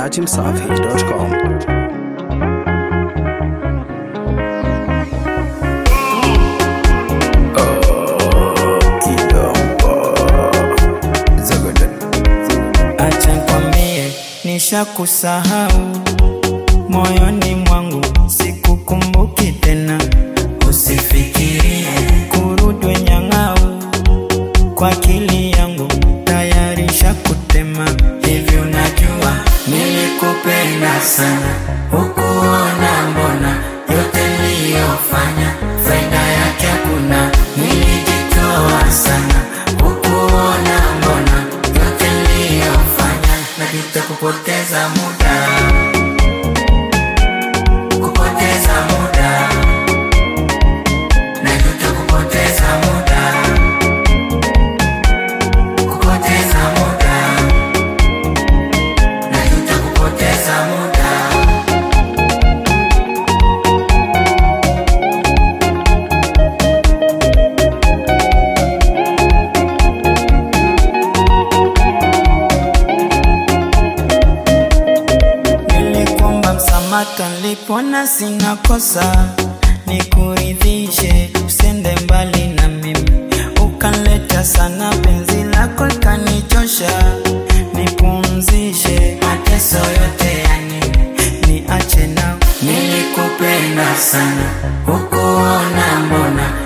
dachimsafi.com. Nishakusahau moyoni mwangu, sikukumbuki tena. Usifikirie kurudwe nyang'au, kwa akili yangu tayari shakutema. Hivi unajua nilikupenda sana, hukuona mbona yote niliyofanya faida yake hakuna. Nilijitoa sana, hukuona mbona yote niliyofanya. Najuta kupoteza muda, kupoteza muda. Najuta kupoteza muda, kupoteza muda. Najuta kupoteza muda. Msamaka nilipona sina kosa, nikuridhishe usende mbali na mimi. Ukanleta sana penzi lako likanichosha, nipumzishe mateso yote ya nini, niache nao. Nilikupenda sana, hukuona mbona